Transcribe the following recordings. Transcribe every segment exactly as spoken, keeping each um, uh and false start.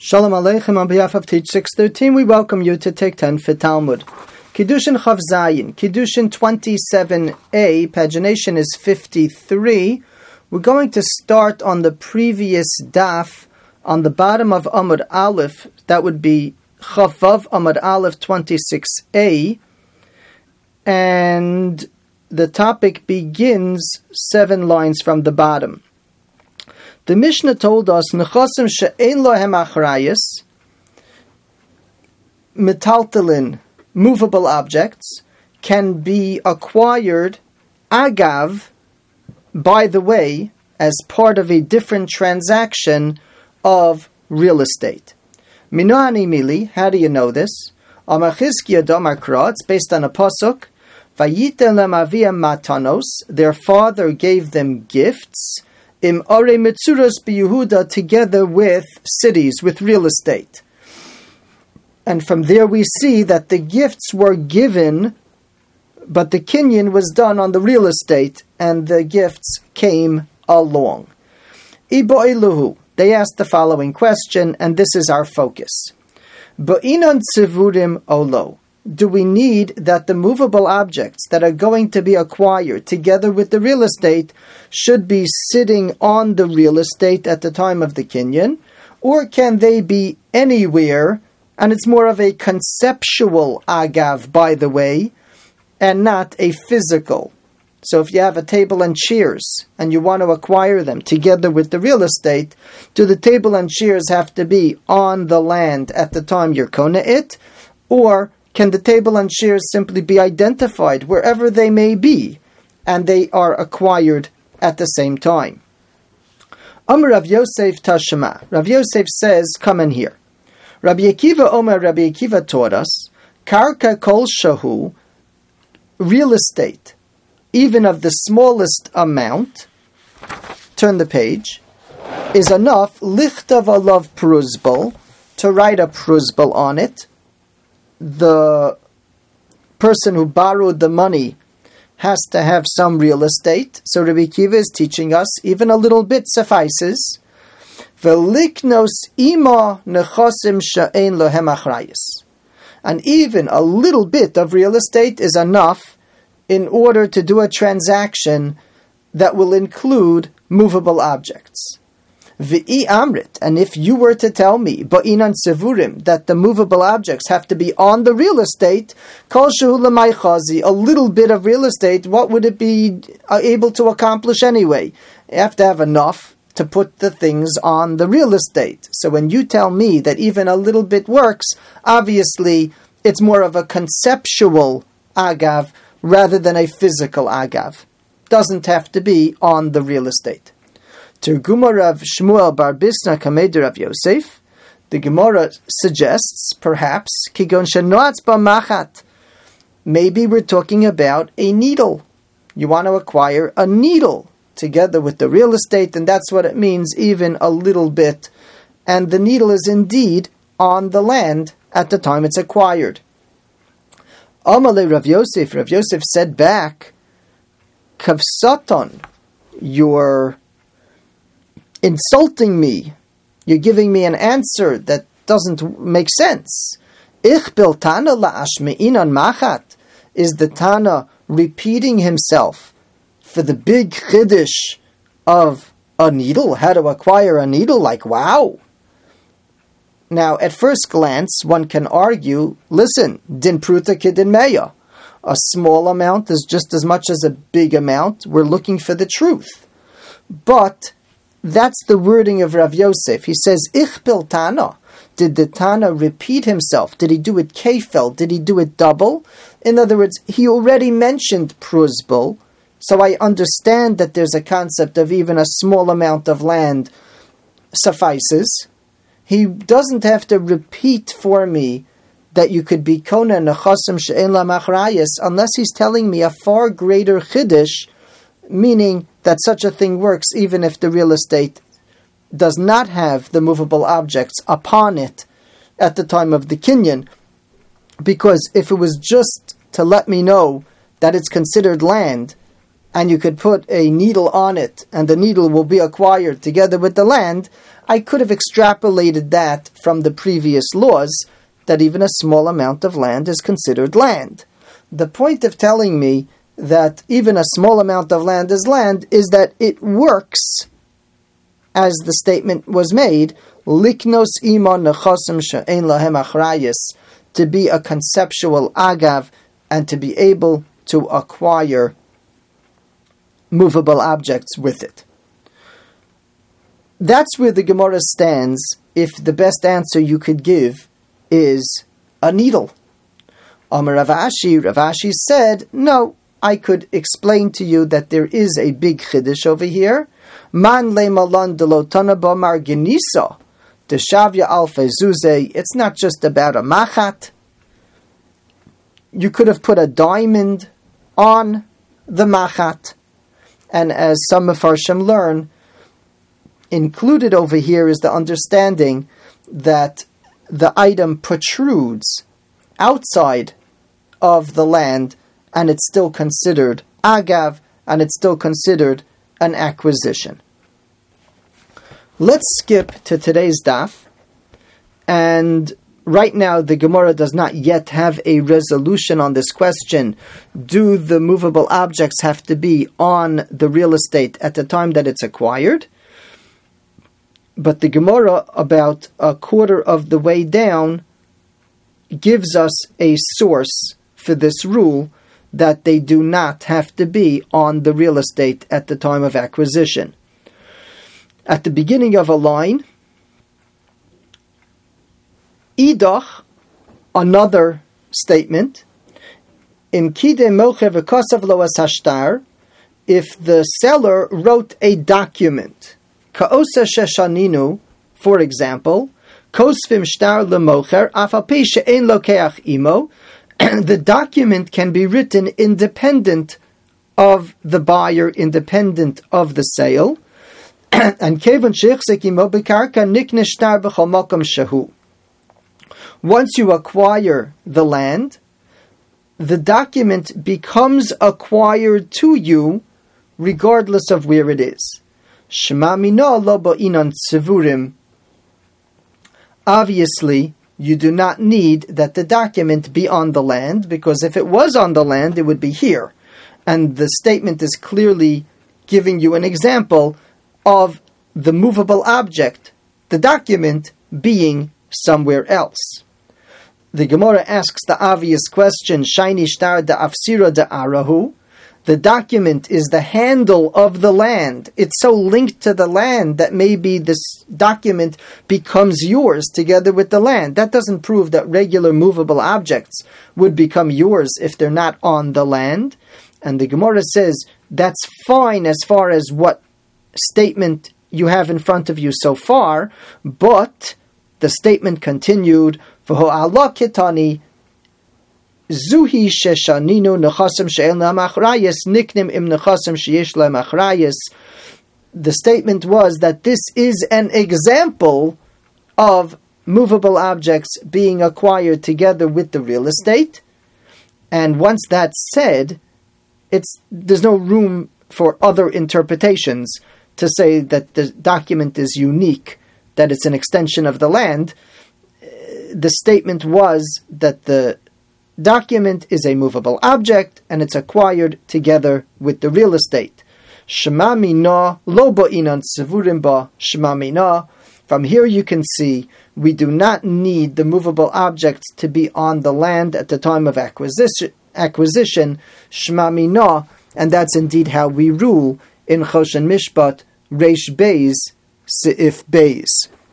Shalom Aleichem. On behalf of Teach six thirteen, we welcome you to Take ten for Talmud. Kiddushin Chav Zayin, Kiddushin twenty-seven a, pagination is fifty-three. We're going to start on the previous daf, on the bottom of Amud Aleph, that would be Chav Vav Amud Aleph twenty-six a, and the topic begins seven lines from the bottom. The Mishnah told us, Nechosim she'ein lohem achrayus, metaltalin, movable objects, can be acquired, agav, by the way, as part of a different transaction of real estate. Minoani mili, how do you know this? Amachizkiya domakra, it's based on a pasuk, Vayiten lemaviyam matanos, their father gave them gifts, Im Are Mitzuros BeYehuda, together with cities, with real estate. And from there we see that the gifts were given, but the kinyan was done on the real estate, and the gifts came along. Ibo Eluhu, they asked the following question, and this is our focus. Ba'inan tzivurim olo. Do we need that the movable objects that are going to be acquired together with the real estate should be sitting on the real estate at the time of the kinyan? Or can they be anywhere, and it's more of a conceptual agav, by the way, and not a physical? So if you have a table and chairs, and you want to acquire them together with the real estate, do the table and chairs have to be on the land at the time you're kona it? Or can the table and chairs simply be identified wherever they may be, and they are acquired at the same time? Amar Rav Yosef Tashema. Rav Yosef says, come in here. Rabbi Akiva Omer, Rabbi Akiva taught us, Karka kol shahu, real estate, even of the smallest amount, turn the page, is enough, lichtav alav pruzbal, to write a pruzbal on it. The person who borrowed the money has to have some real estate. So Rabbi Akiva is teaching us even a little bit suffices. Veliknos ima nechosim she'ein lohem achrayus. And even a little bit of real estate is enough in order to do a transaction that will include movable objects. V'i amrit, and if you were to tell me, ba'inan sevurim, that the movable objects have to be on the real estate, kol shehu l'may chazi, a little bit of real estate, what would it be able to accomplish anyway? You have to have enough to put the things on the real estate. So when you tell me that even a little bit works, obviously it's more of a conceptual agav rather than a physical agav. Doesn't have to be on the real estate. Terguma Rav Shmuel Bar Bisna Kameder Rav Yosef, the Gemara suggests, perhaps, Kigon Shenoatz B'machat. Maybe we're talking about a needle. You want to acquire a needle together with the real estate, and that's what it means, even a little bit. And the needle is indeed on the land at the time it's acquired. Amalei Rav Yosef, Rav Yosef said back, Kavsaton, your insulting me. You're giving me an answer that doesn't make sense. Ich bil Tana la'ashme'inan machat. Is the Tana repeating himself for the big chiddush of a needle? How to acquire a needle? Like, wow. Now, at first glance, one can argue, listen, din pruta kidin meya. A small amount is just as much as a big amount. We're looking for the truth. But that's the wording of Rav Yosef. He says, Ich bil Tana. Did the Tana repeat himself? Did he do it kefel? Did he do it double? In other words, he already mentioned pruzbal, so I understand that there's a concept of even a small amount of land suffices. He doesn't have to repeat for me that you could be kona nechasim she'en la machrayis unless he's telling me a far greater chiddush, meaning that such a thing works even if the real estate does not have the movable objects upon it at the time of the kinyan. Because if it was just to let me know that it's considered land, and you could put a needle on it, and the needle will be acquired together with the land, I could have extrapolated that from the previous laws, that even a small amount of land is considered land. The point of telling me that even a small amount of land is land is that it works, as the statement was made, liknos ima nechasim she'ein lahem achrayus, to be a conceptual agav and to be able to acquire movable objects with it. That's where the Gemara stands if the best answer you could give is a needle. Amar Rav Ashi, Rav Ashi said, no, I could explain to you that there is a big chiddush over here. Man le malon de lotana b'mar genisa, de shavya alfe zuze. It's not just about a machat. You could have put a diamond on the machat. And as some Mefarshim learn, included over here is the understanding that the item protrudes outside of the land, and it's still considered agav, and it's still considered an acquisition. Let's skip to today's daf, and right now the Gemara does not yet have a resolution on this question. Do the movable objects have to be on the real estate at the time that it's acquired? But the Gemara, about a quarter of the way down, gives us a source for this rule that they do not have to be on the real estate at the time of acquisition. At the beginning of a line, idach, another statement, im kide mocher v'kosav lo as hashtar, if the seller wrote a document, ka'osa sheshaninu, for example, kosvim shtar lemocher, afapi she'en lokeach imo, the document can be written independent of the buyer, independent of the sale, and kevon sheichzik imo bekarka nikne shtar b'chol makom shehu. Once you acquire the land, the document becomes acquired to you regardless of where it is. Shema mina lo ba'inan tzivurim. Obviously, you do not need that the document be on the land, because if it was on the land, it would be here. And the statement is clearly giving you an example of the movable object, the document, being somewhere else. The Gemara asks the obvious question, Shaini shtar da afsira da arahu. The document is the handle of the land. It's so linked to the land that maybe this document becomes yours together with the land. That doesn't prove that regular movable objects would become yours if they're not on the land. And the Gemara says that's fine as far as what statement you have in front of you so far, but the statement continued, V'ho'ala kitani Zuhi sheshaninu nechasim she'el la'am achrayus niknim im nechasim sheyesh la'am achrayus. The statement was that this is an example of movable objects being acquired together with the real estate. And once that's said, it's there's no room for other interpretations to say that the document is unique, that it's an extension of the land. The statement was that the document is a movable object and it's acquired together with the real estate. Shema mina lo ba'inan tzivurim ba shema mina. From here you can see we do not need the movable objects to be on the land at the time of acquisition. Acquisition, shema mina, and that's indeed how we rule in Choshen Mishpat Reish Beis Seif Beis.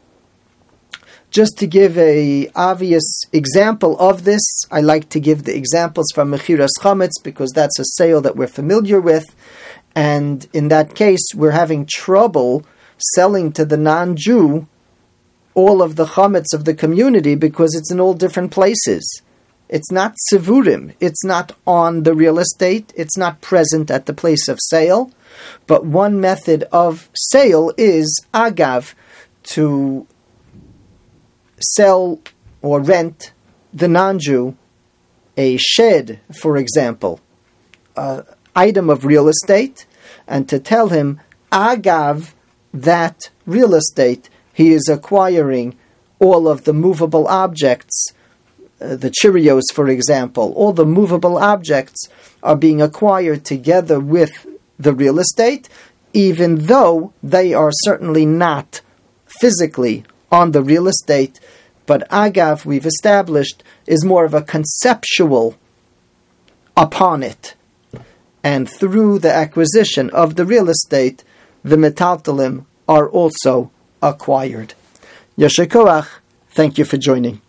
Just to give a obvious example of this, I like to give the examples from Mechiras Chametz because that's a sale that we're familiar with, and in that case we're having trouble selling to the non-Jew all of the chametz of the community because it's in all different places. It's not tzivurim, it's not on the real estate, it's not present at the place of sale, but one method of sale is agav, to sell or rent the non-Jew a shed, for example, a, item of real estate, and to tell him, agav that real estate, he is acquiring all of the movable objects, uh, the Cheerios, for example, all the movable objects are being acquired together with the real estate, even though they are certainly not physically on the real estate, but agav, we've established, is more of a conceptual upon it. And through the acquisition of the real estate, the metaltalim are also acquired. Yasher koach, thank you for joining.